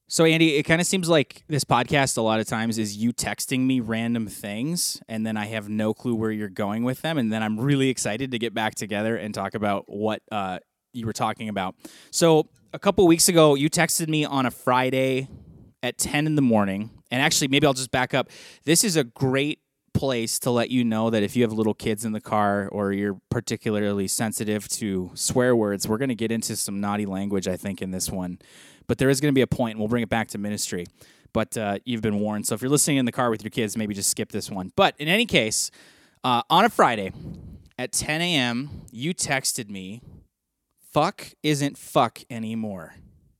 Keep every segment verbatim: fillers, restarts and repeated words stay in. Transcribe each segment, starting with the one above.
So, Andy, it kind of seems like this podcast a lot of times is you texting me random things, and then I have no clue where you're going with them, and then I'm really excited to get back together and talk about what uh, you were talking about. So, a couple weeks ago, you texted me on a Friday at ten in the morning, and actually, maybe I'll just back up. This is a great place to let you know that if you have little kids in the car or you're particularly sensitive to swear words, we're going to get into some naughty language, I think, in this one. But there is going to be a point, and we'll bring it back to ministry. But uh, you've been warned. So if you're listening in the car with your kids, maybe just skip this one. But in any case, uh, on a Friday at ten a.m., you texted me, fuck isn't fuck anymore.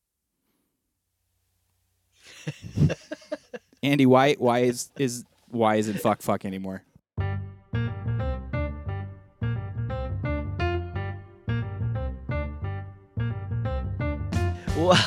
Andy, why why is is why isn't fuck fuck anymore? Well,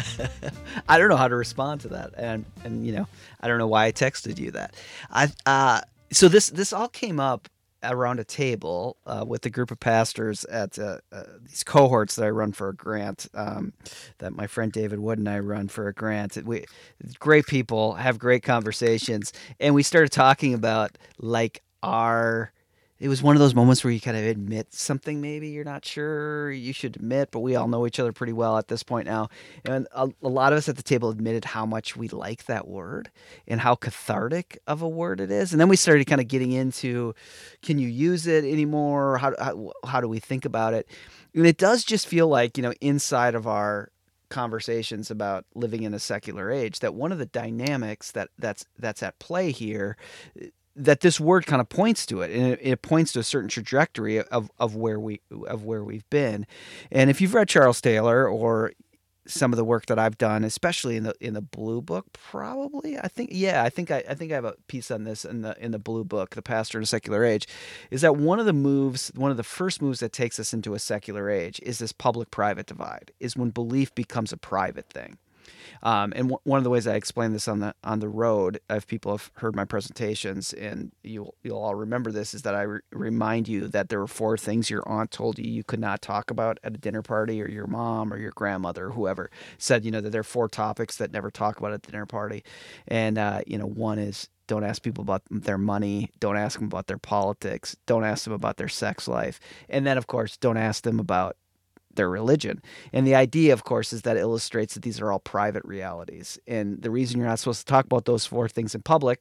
I don't know how to respond to that, and and you know, I don't know why I texted you that. I uh, so this this all came up around a table uh, with a group of pastors at uh, uh, these cohorts that I run for a grant, um, that my friend David Wood and I run for a grant. We great people, have great conversations, and we started talking about like our. It was one of those moments where you kind of admit something maybe you're not sure you should admit, but we all know each other pretty well at this point now. And a, a lot of us at the table admitted how much we like that word and how cathartic of a word it is. And then we started kind of getting into, can you use it anymore? How, how, how do we think about it? And it does just feel like, you know, inside of our conversations about living in a secular age, that one of the dynamics that that's that's at play here, that this word kind of points to it, and it, it points to a certain trajectory of, of where we of where we've been. And if you've read Charles Taylor or some of the work that I've done, especially in the in the Blue Book, probably I think yeah I think I, I think I have a piece on this in the in the Blue Book, The Pastor in a Secular Age, is that one of the moves, one of the first moves that takes us into a secular age is this public-private divide, is when belief becomes a private thing. Um, and w- one of the ways I explain this on the on the road, if people have heard my presentations, and you'll you'll all remember this, is that I re- remind you that there were four things your aunt told you you could not talk about at a dinner party, or your mom, or your grandmother, or whoever said, you know, that there are four topics that never talk about at the dinner party, and uh, you know, one is, don't ask people about their money. Don't ask them about their politics. Don't ask them about their sex life, and then of course, don't ask them about their religion. And the idea, of course, is that it illustrates that these are all private realities. And the reason you're not supposed to talk about those four things in public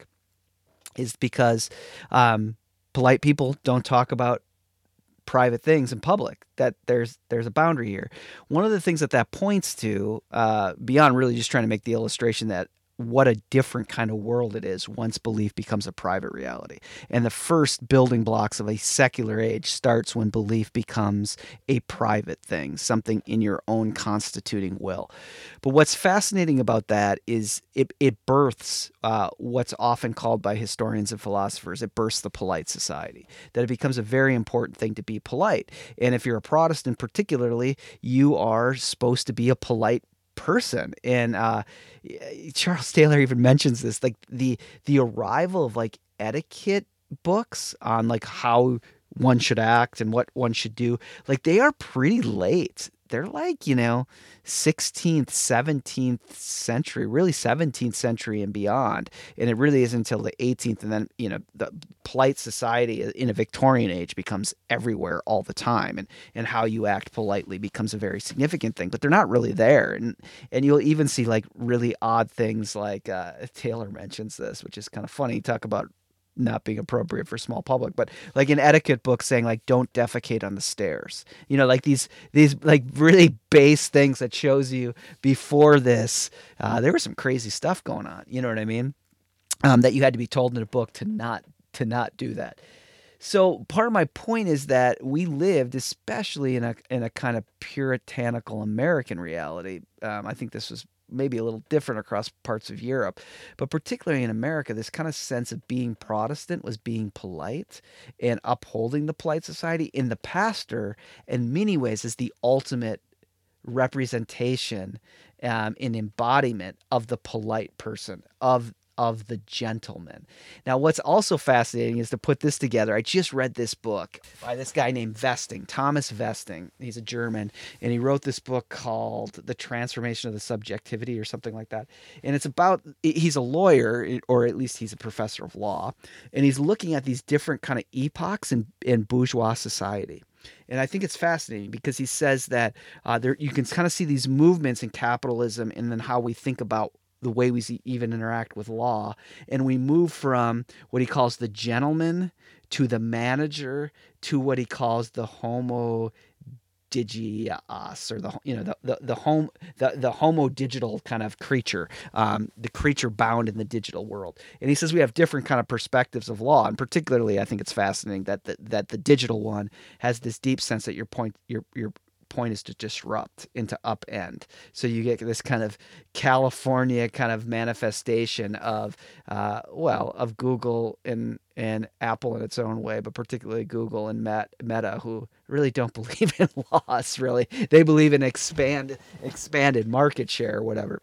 is because um, polite people don't talk about private things in public. That there's there's a boundary here. One of the things that that points to, uh, beyond really just trying to make the illustration that what a different kind of world it is once belief becomes a private reality. And the first building blocks of a secular age starts when belief becomes a private thing, something in your own constituting will. But what's fascinating about that is it, it births uh, what's often called by historians and philosophers, it births the polite society, that it becomes a very important thing to be polite. And if you're a Protestant particularly, you are supposed to be a polite person. And uh, Charles Taylor even mentions this, like the the arrival of like etiquette books on like how one should act and what one should do, like they are pretty late. They're like, you know, sixteenth, seventeenth century, really seventeenth century and beyond. And it really isn't until the eighteenth. And then, you know, the polite society in a Victorian age becomes everywhere all the time. And, and how you act politely becomes a very significant thing, but they're not really there. And, and you'll even see like really odd things like uh, Taylor mentions this, which is kind of funny. Talk about not being appropriate for small public, but like an etiquette book saying like, don't defecate on the stairs, you know, like these, these like really base things that shows you before this, uh, there was some crazy stuff going on. You know what I mean? Um, that you had to be told in a book to not, to not do that. So part of my point is that we lived, especially in a, in a kind of puritanical American reality. Um, I think this was maybe a little different across parts of Europe, but particularly in America, this kind of sense of being Protestant was being polite and upholding the polite society. And the pastor, in many ways, is the ultimate representation um, and embodiment of the polite person, of of the gentleman. Now, what's also fascinating is to put this together. I just read this book by this guy named Vesting, Thomas Vesting. He's a German, and he wrote this book called The Transformation of the Subjectivity or something like that. And it's about, he's a lawyer, or at least he's a professor of law, and he's looking at these different kind of epochs in, in bourgeois society. And I think it's fascinating because he says that uh, there you can kind of see these movements in capitalism and then how we think about the way we see, even interact with law. And we move from what he calls the gentleman to the manager to what he calls the homo digius, or the you know the the, the home the, the homo digital kind of creature, um, the creature bound in the digital world. And he says we have different kind of perspectives of law, and particularly I think it's fascinating that the, that the digital one has this deep sense that your point your your point is to disrupt and to upend. So you get this kind of California kind of manifestation of, uh, well, of Google and and Apple in its own way, but particularly Google and Meta, who really don't believe in loss. Really, they believe in expand expanded market share or whatever.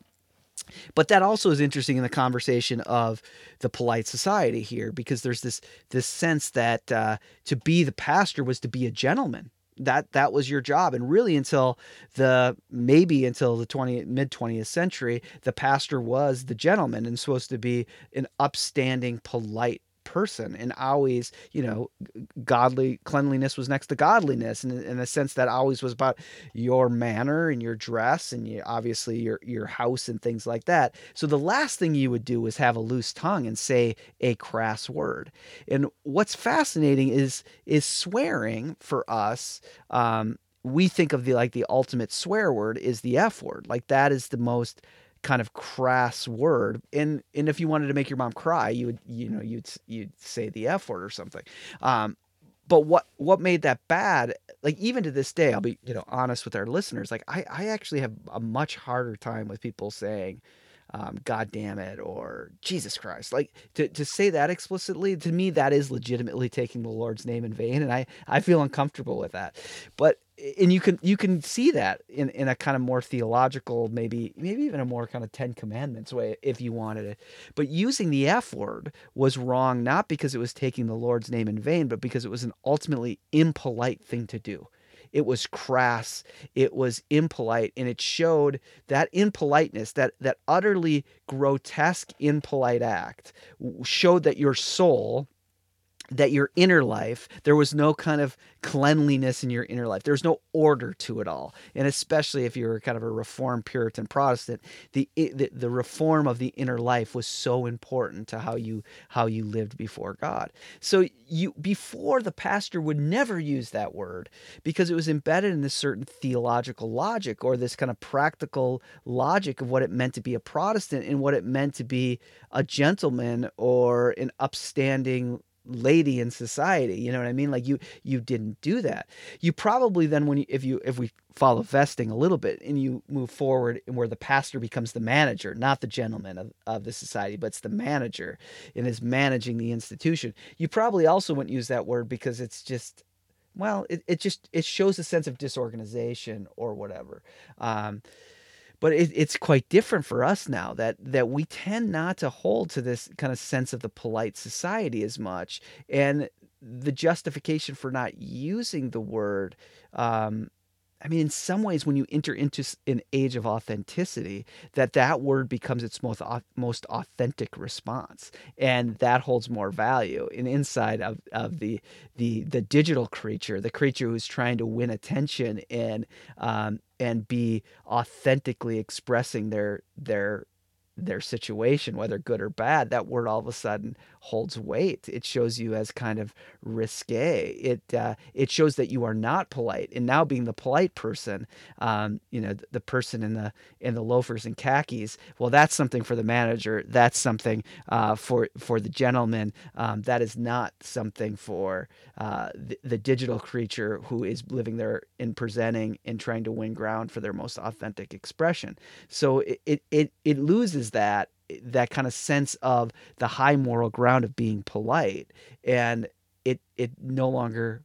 But that also is interesting in the conversation of the polite society here, because there's this this sense that uh, to be the pastor was to be a gentleman. That that was your job. And really until the maybe until the twentieth mid twentieth century, the pastor was the gentleman and supposed to be an upstanding, polite person, and always, you know, godly cleanliness was next to godliness, and in the sense that always was about your manner and your dress and you, obviously your your house and things like that. So the last thing you would do was have a loose tongue and say a crass word. And what's fascinating is is swearing for us. Um, we think of the like the ultimate swear word is the F word. Like that is the most kind of crass word, and and if you wanted to make your mom cry, you would you know you'd you'd say the F word or something. Um, but what what made that bad? Like even to this day, I'll be you know honest with our listeners. Like I I actually have a much harder time with people saying, um, "God damn it" or "Jesus Christ." Like to to say that explicitly, to me that is legitimately taking the Lord's name in vain, and I I feel uncomfortable with that. But and you can you can see that in, in a kind of more theological, maybe maybe even a more kind of Ten Commandments way if you wanted it. But using the F word was wrong, not because it was taking the Lord's name in vain, but because it was an ultimately impolite thing to do. It was crass, it was impolite, and it showed that impoliteness, that that utterly grotesque impolite act, showed that your soul, that your inner life, there was no kind of cleanliness in your inner life. There was no order to it all. And especially if you're kind of a Reformed Puritan Protestant, the, the the reform of the inner life was so important to how you how you lived before God. So you before the pastor would never use that word because it was embedded in this certain theological logic or this kind of practical logic of what it meant to be a Protestant and what it meant to be a gentleman or an upstanding lady in society. You know what I mean? Like you you didn't do that. You probably then when you, if you if we follow Vesting a little bit and you move forward and where the pastor becomes the manager, not the gentleman of, of the society, but it's the manager and is managing the institution. You probably also wouldn't use that word because it's just well, it, it just it shows a sense of disorganization or whatever. Um But it, it's quite different for us now that that we tend not to hold to this kind of sense of the polite society as much. And the justification for not using the word, um, I mean, in some ways, when you enter into an age of authenticity, that that word becomes its most most authentic response, and that holds more value. And inside of, of the the the digital creature, the creature who's trying to win attention and um, and be authentically expressing their their their situation, whether good or bad, that word all of a sudden holds weight. It shows you as kind of risque. It uh, it shows that you are not polite. And now being the polite person, um, you know, the, the person in the in the loafers and khakis, well, that's something for the manager. That's something uh, for for the gentleman. Um, that is not something for uh, the, the digital creature who is living there and presenting and trying to win ground for their most authentic expression. So it it it, it loses that that kind of sense of the high moral ground of being polite, and it it no longer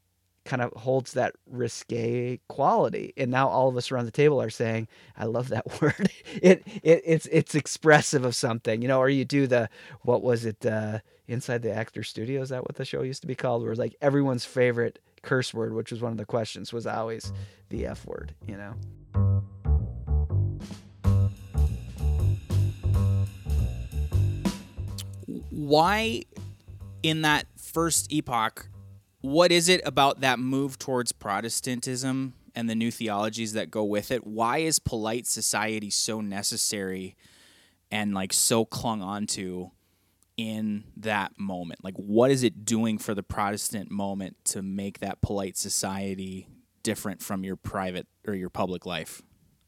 kind of holds that risque quality. And now all of us around the table are saying, I love that word. It, it it's it's expressive of something, you know, or you do the, what was it, uh, Inside the Actor Studio, is that what the show used to be called? Where it was like everyone's favorite curse word, which was one of the questions, was always the F word, you know? Why, in that first epoch, what is it about that move towards Protestantism and the new theologies that go with it? Why is polite society so necessary and like so clung onto in that moment? Like, what is it doing for the Protestant moment to make that polite society different from your private or your public life?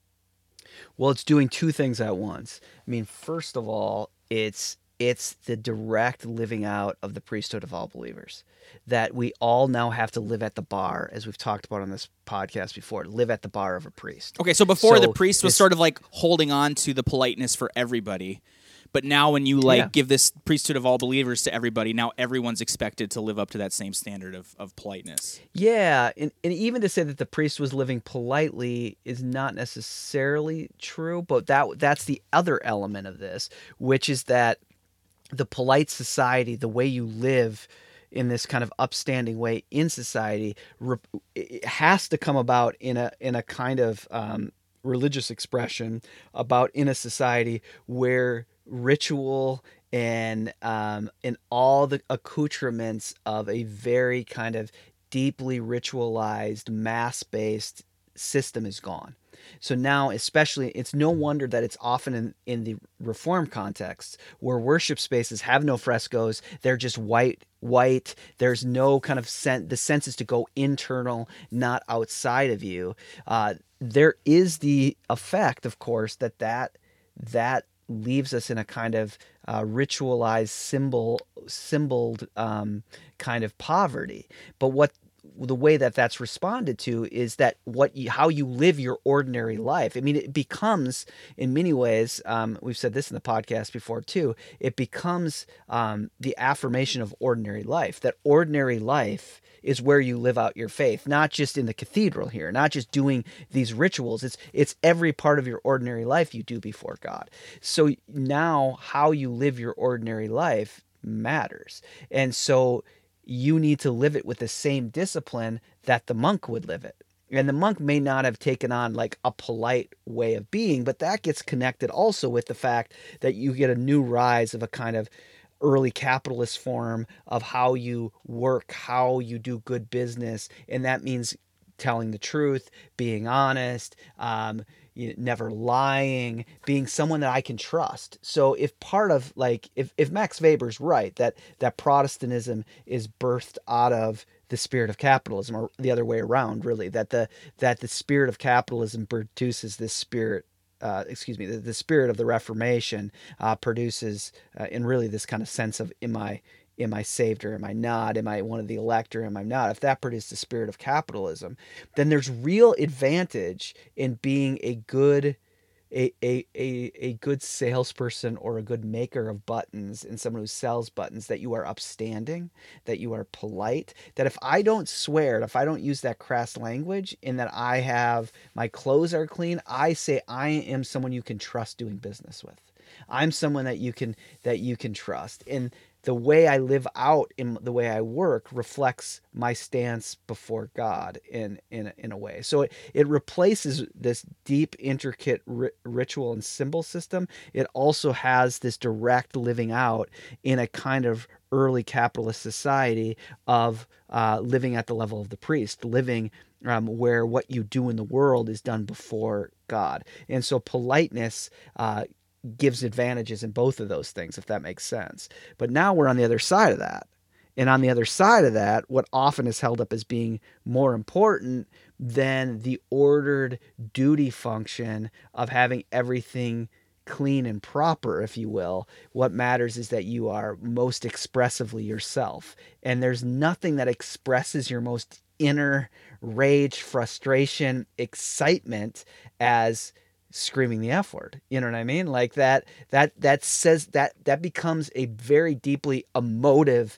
Well, it's doing two things at once. I mean, first of all, it's it's the direct living out of the priesthood of all believers, that we all now have to live at the bar, as we've talked about on this podcast before, live at the bar of a priest. Okay, so before So the priest was this- sort of like holding on to the politeness for everybody, but now when you like Yeah. give this priesthood of all believers to everybody, now everyone's expected to live up to that same standard of, of politeness. Yeah, and, and even to say that the priest was living politely is not necessarily true, but that that's the other element of this, which is that the polite society, the way you live in this kind of upstanding way in society, re- it has to come about in a in a kind of um, religious expression about in a society where ritual and um, and all the accoutrements of a very kind of deeply ritualized, mass-based system is gone. So now, especially, it's no wonder that it's often in, in the Reform context where worship spaces have no frescoes. They're just white, white. There's no kind of sense. The sense is to go internal, not outside of you. Uh, there is the effect, of course, that that, that leaves us in a kind of uh, ritualized, symbol, symboled um, kind of poverty. But what the way that that's responded to is that what you, how you live your ordinary life. I mean, it becomes, in many ways, um, we've said this in the podcast before too, it becomes um, the affirmation of ordinary life, that ordinary life is where you live out your faith, not just in the cathedral here, not just doing these rituals. It's it's every part of your ordinary life you do before God. So now how you live your ordinary life matters. And so you need to live it with the same discipline that the monk would live it. And the monk may not have taken on like a polite way of being, but that gets connected also with the fact that you get a new rise of a kind of early capitalist form of how you work, how you do good business. And that means telling the truth, being honest, um, you know, never lying, being someone that I can trust. So if part of like, if, if Max Weber's right, that, that Protestantism is birthed out of the spirit of capitalism, or the other way around, really, that the, that the spirit of capitalism produces this spirit, uh, excuse me, the, the spirit of the Reformation uh, produces uh, in really this kind of sense of, am I, am I saved or am I not? Am I one of the elect or am I not? If that produced the spirit of capitalism, then there's real advantage in being a good, a, a, a, a good salesperson or a good maker of buttons and someone who sells buttons, that you are upstanding, that you are polite, that if I don't swear, if I don't use that crass language, and that I have, my clothes are clean, I say I am someone you can trust doing business with. I'm someone that you can, that you can trust. And the way I live out in the way I work reflects my stance before God in in, in a way. So it, it replaces this deep, intricate ri- ritual and symbol system. It also has this direct living out in a kind of early capitalist society of uh, living at the level of the priest, living um, where what you do in the world is done before God. And so politeness uh, gives advantages in both of those things, if that makes sense. But now we're on the other side of that. And on the other side of that, what often is held up as being more important than the ordered duty function of having everything clean and proper, if you will, what matters is that you are most expressively yourself. And there's nothing that expresses your most inner rage, frustration, excitement as screaming the F word. You know what I mean? Like that, that, that says that, that becomes a very deeply emotive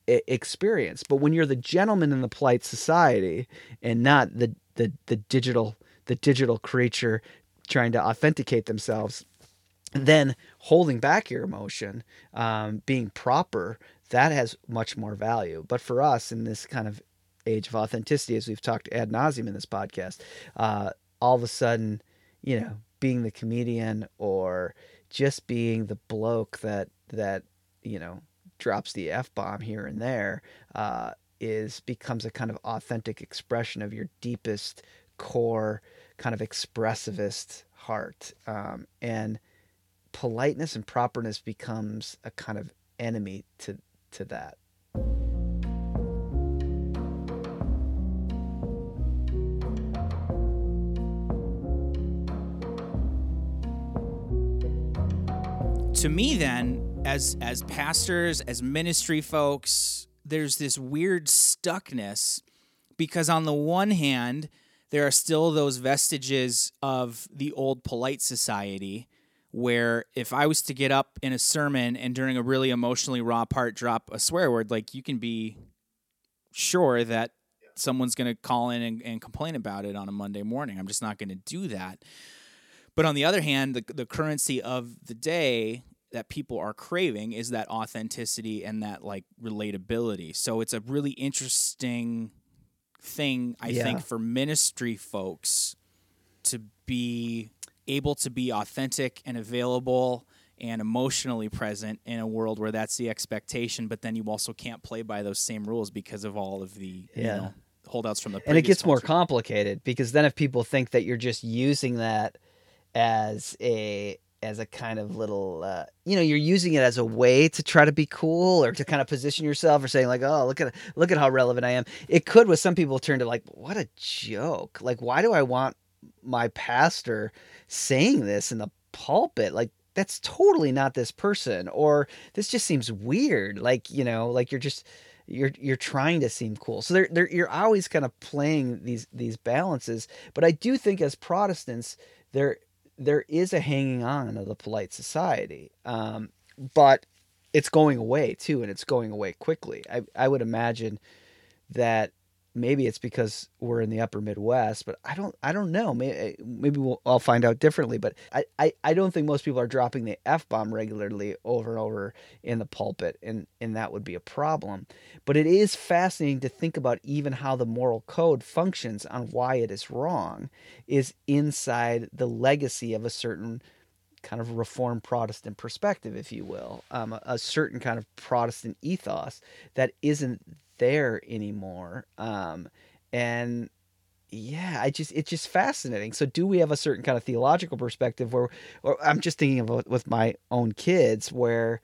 e- experience. But when you're the gentleman in the polite society and not the the the digital the digital creature trying to authenticate themselves, then holding back your emotion, um, being proper, that has much more value. But for us in this kind of age of authenticity, as we've talked ad nauseum in this podcast, uh, all of a sudden, you know, being the comedian or just being the bloke that that you know drops the f bomb here and there uh, is becomes a kind of authentic expression of your deepest core, kind of expressivist heart, um, and politeness and properness becomes a kind of enemy to to that. To me, then, as as pastors, as ministry folks, there's this weird stuckness because on the one hand, there are still those vestiges of the old polite society where if I was to get up in a sermon and during a really emotionally raw part drop a swear word, like you can be sure that someone's going to call in and, and complain about it on a Monday morning. I'm just not going to do that. But on the other hand, the the currency of the day that people are craving is that authenticity and that like relatability. So it's a really interesting thing, I Yeah. think, for ministry folks to be able to be authentic and available and emotionally present in a world where that's the expectation, but then you also can't play by those same rules because of all of the Yeah. you know, holdouts from the And it previous gets more culture. complicated because then if people think that you're just using that as a as a kind of little uh, you know you're using it as a way to try to be cool or to kind of position yourself or saying like, oh, look at look at how relevant I am, it could with some people turn to like, what a joke, like why do I want my pastor saying this in the pulpit, like that's totally not this person, or this just seems weird, like you know like you're just you're you're trying to seem cool. So they're, they're, you're always kind of playing these these balances. But I do think as Protestants there there is a hanging on of the polite society, um, but it's going away too, and it's going away quickly. I, I would imagine that maybe it's because we're in the upper Midwest, but I don't I don't know. Maybe maybe we'll, I'll find out differently. But I, I, I don't think most people are dropping the F bomb regularly over and over in the pulpit, and, and that would be a problem. But it is fascinating to think about even how the moral code functions on why it is wrong is inside the legacy of a certain kind of Reformed Protestant perspective, if you will, um, a, a certain kind of Protestant ethos that isn't there anymore. Um, and yeah, I just it's just fascinating. So, do we have a certain kind of theological perspective where, or I'm just thinking of it with my own kids, where,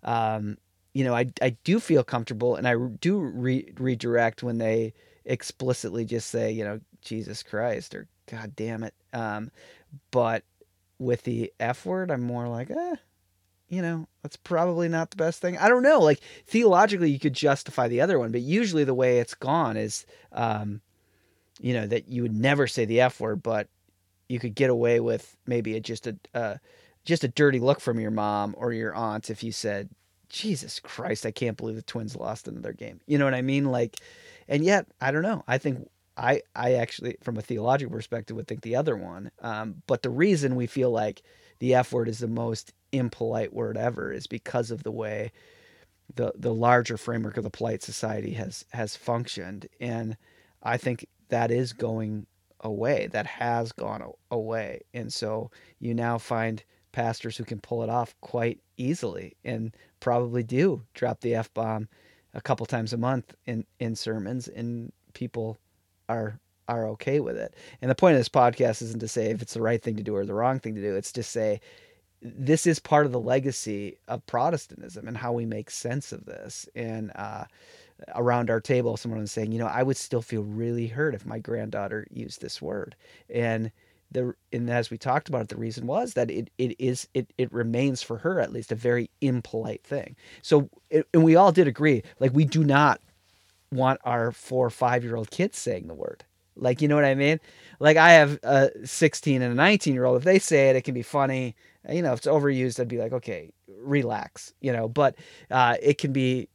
um, you know, I I do feel comfortable and I do re- redirect when they explicitly just say, you know, Jesus Christ or God damn it. Um, but with the F word, I'm more like, eh, you know, that's probably not the best thing. I don't know. Like theologically, you could justify the other one, but usually the way it's gone is, um, you know, that you would never say the F word, but you could get away with maybe a, just a uh, just a dirty look from your mom or your aunt if you said, Jesus Christ, I can't believe the Twins lost another game. You know what I mean? Like, and yet, I don't know. I think I, I actually, from a theological perspective, would think the other one. Um, but the reason we feel like the F word is the most impolite word ever is because of the way the the larger framework of the polite society has has functioned, and I think that is going away. That has gone away, and so you now find pastors who can pull it off quite easily, and probably do drop the F bomb a couple times a month in in sermons, and people are are okay with it. And the point of this podcast isn't to say if it's the right thing to do or the wrong thing to do. It's to say this is part of the legacy of Protestantism and how we make sense of this. And uh, around our table, someone was saying, you know, I would still feel really hurt if my granddaughter used this word. And the and as we talked about it, the reason was that it it is it it remains for her at least a very impolite thing. So it, and we all did agree, like we do not want our four or five year old kids saying the word. Like, you know what I mean? Like I have a sixteen and a nineteen year old. If they say it, it can be funny. You know, if it's overused, I'd be like, okay, relax, you know, but uh, it can be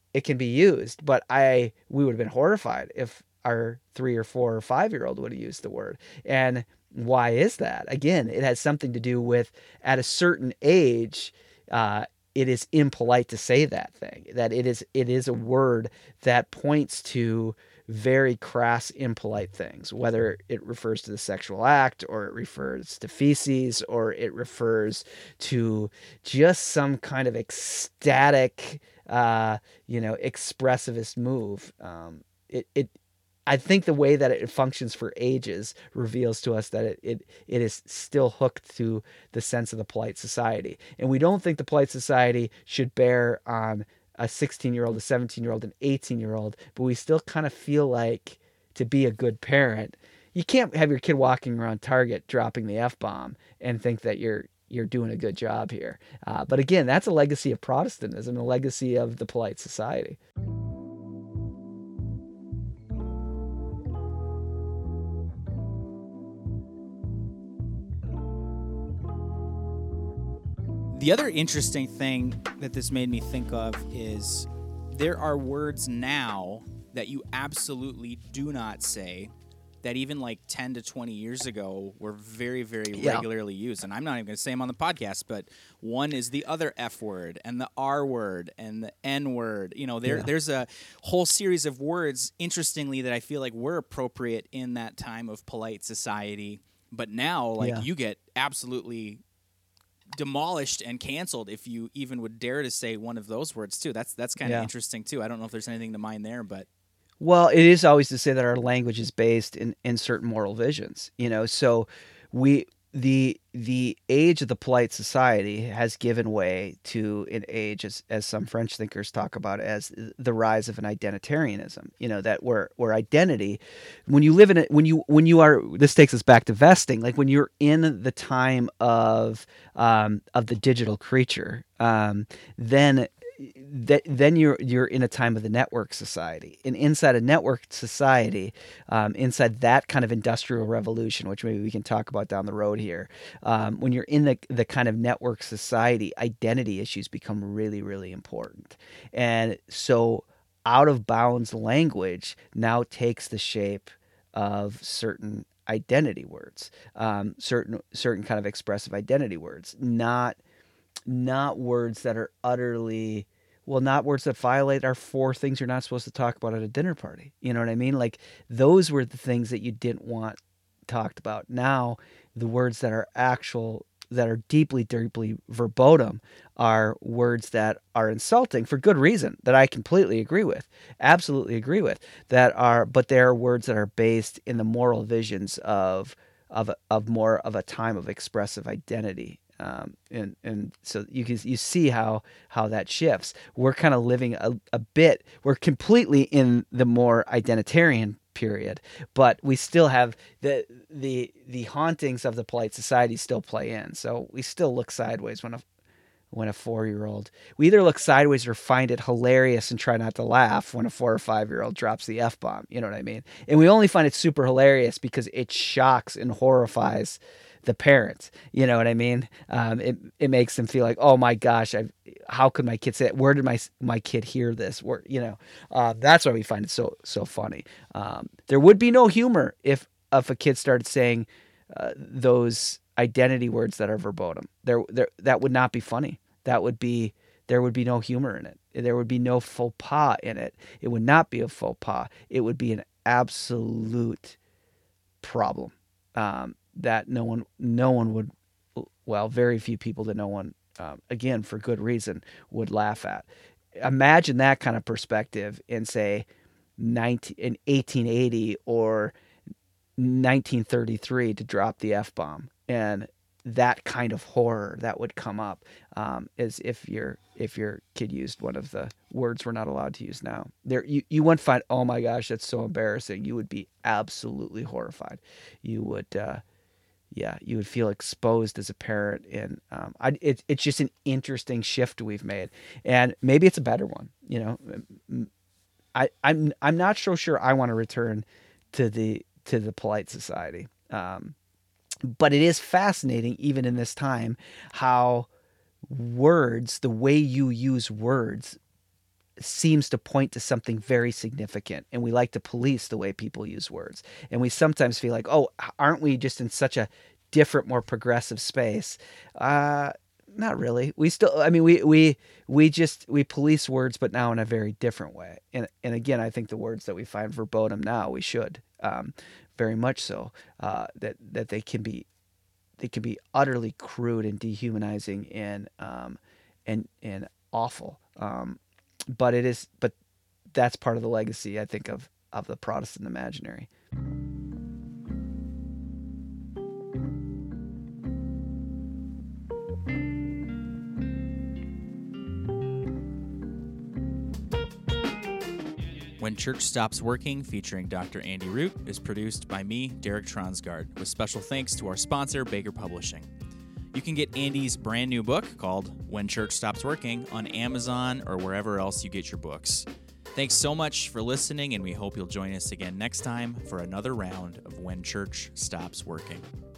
it can be used, but I we would have been horrified if our three or four or five year old would have used the word. And why is that? Again, it has something to do with at a certain age, uh, it is impolite to say that thing. That it is it is a word that points to very crass, impolite things, whether it refers to the sexual act or it refers to feces or it refers to just some kind of ecstatic, uh, you know, expressivist move. Um, it, it, I think the way that it functions for ages reveals to us that it, it, it is still hooked to the sense of the polite society. And we don't think the polite society should bear on a sixteen year old, a seventeen year old, an eighteen year old, but we still kind of feel like to be a good parent, you can't have your kid walking around Target dropping the F bomb and think that you're you're doing a good job here. Uh, but again, that's a legacy of Protestantism, a legacy of the polite society. The other interesting thing that this made me think of is there are words now that you absolutely do not say that even like ten to twenty years ago were very, very Yeah. regularly used. And I'm not even going to say them on the podcast, but one is the other F word and the R word and the N word. You know, there Yeah. there's a whole series of words, interestingly, that I feel like were appropriate in that time of polite society. But now, like, Yeah. you get absolutely demolished and canceled if you even would dare to say one of those words too. That's that's kind of Yeah. interesting too. I don't know if there's anything to mind there, but Well, it is always to say that our language is based in, in certain moral visions, you know. So we the the age of the polite society has given way to an age, as as some French thinkers talk about, as the rise of an identitarianism. You know, that where where identity, when you live in it, when you when you are, this takes us back to vesting, like when you're in the time of um, of the digital creature, um, then that then you're you're in a time of the network society, and inside a network society, um, inside that kind of industrial revolution, which maybe we can talk about down the road here, um, when you're in the the kind of network society, identity issues become really really important, and so out of bounds language now takes the shape of certain identity words, um, certain certain kind of expressive identity words, not not words that are utterly, well, not words that violate our four things you're not supposed to talk about at a dinner party. You know what I mean? Like those were the things that you didn't want talked about. Now, the words that are actual, that are deeply, deeply verbotim are words that are insulting for good reason, that I completely agree with, absolutely agree with, that are, but they are words that are based in the moral visions of, of, of more of a time of expressive identity. Um, and and so you can you see how how that shifts. We're kind of living a, a bit. We're completely in the more identitarian period, but we still have the the the hauntings of the polite society still play in. So we still look sideways when a when a four year old, we either look sideways or find it hilarious and try not to laugh when a four or five year old drops the F bomb. You know what I mean? And we only find it super hilarious because it shocks and horrifies the parents. You know what I mean? Um, it it makes them feel like, oh my gosh, I, how could my kid say that? Where did my my kid hear this? Where, you know, uh, that's why we find it so so funny. Um, there would be no humor if if a kid started saying uh, those identity words that are verbotim. There, there that would not be funny. That would be, there would be no humor in it. There would be no faux pas in it. It would not be a faux pas. It would be an absolute problem. Um, that no one, no one would, well, very few people that no one, um, again, for good reason, would laugh at. Imagine that kind of perspective in, say, nineteen, in eighteen eighty or nineteen thirty-three to drop the F bomb, and that kind of horror that would come up, um, is if your if your kid used one of the words we're not allowed to use now. There, you, you wouldn't find, oh my gosh, that's so embarrassing. You would be absolutely horrified. You would, uh, yeah, you would feel exposed as a parent, and um, I, it, it's just an interesting shift we've made, and maybe it's a better one. You know, I, I'm I'm not so sure I want to return to the to the polite society. Um, but it is fascinating, even in this time, how words, the way you use words, seems to point to something very significant, and we like to police the way people use words. And we sometimes feel like, oh, aren't we just in such a different, more progressive space? Uh, not really. We still, I mean, we we we just we police words, but now in a very different way. And and again, I think the words that we find verbotim now, we should um, very much so uh, that that they can be they can be utterly crude and dehumanizing and um, and and awful. Um, But it is, but that's part of the legacy, I think, of, of the Protestant imaginary. When Church Stops Working, featuring Doctor Andy Root, is produced by me, Derek Tronsgaard, with special thanks to our sponsor, Baker Publishing. You can get Andy's brand new book called When Church Stops Working on Amazon or wherever else you get your books. Thanks so much for listening, and we hope you'll join us again next time for another round of When Church Stops Working.